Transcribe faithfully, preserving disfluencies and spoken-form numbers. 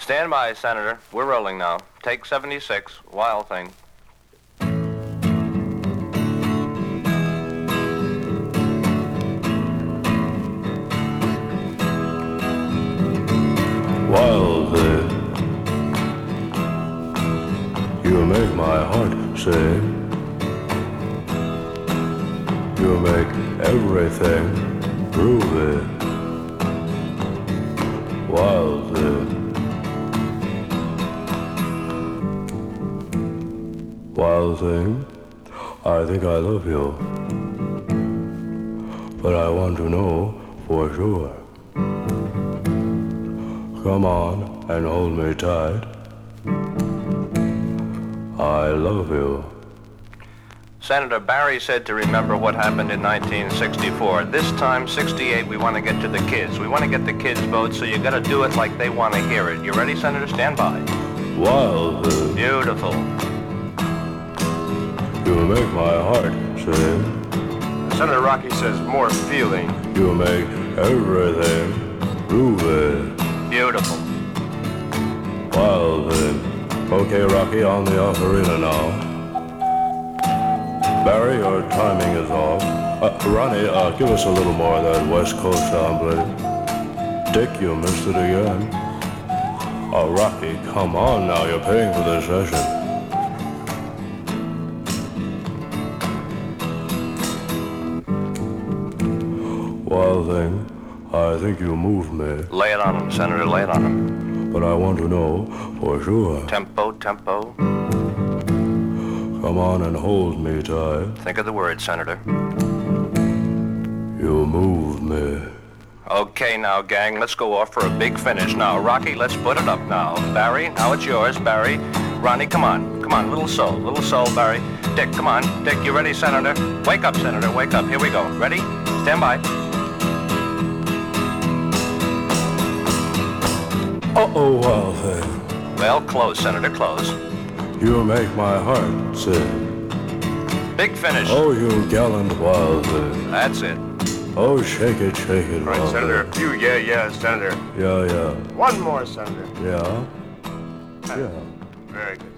Stand by, Senator. We're rolling now. Take seventy-six. Wild Thing. Wild Thing, you make my heart sing. You make everything groovy. Wild Thing. Wild Thing, I think I love you, but I want to know for sure. Come on and hold me tight. I love you. Senator Barry said to remember what happened in nineteen sixty-four. This time, sixty-eight, we want to get to the kids. We want to get the kids' vote, so you got to do it like they want to hear it. You ready, Senator? Stand by. Wild Thing. Beautiful. You make my heart sing. Senator Rocky says more feeling. You make everything groovy. Beautiful. Wild Thing. Okay, Rocky, on the ocarina now. Barry, your timing is off. Uh, Ronnie, uh, give us a little more of that West Coast sound, please. Dick, you missed it again. Oh, Rocky, come on now, you're paying for this session. Wild Thing, I think you moved me. Lay it on him, Senator. Lay it on him. But I want to know for sure. Tempo, tempo. Come on and hold me tight. Think of the word, Senator. You moved me. Okay, now, gang, let's go off for a big finish. Now, Rocky, let's put it up now. Barry, now it's yours, Barry. Ronnie, come on. Come on, little soul, little soul, Barry. Dick, come on. Dick, you ready, Senator? Wake up, Senator, wake up. Here we go. Ready? Stand by. Uh-oh, Wild Thing. Well, close, Senator, close. You make my heart sing. Big finish. Oh, you gallant Wild Thing. That's it. Oh, shake it, shake it, All right, Wild Senator, Thing. a few, yeah, yeah, Senator. Yeah, yeah. One more, Senator. Yeah? Yeah. Very good.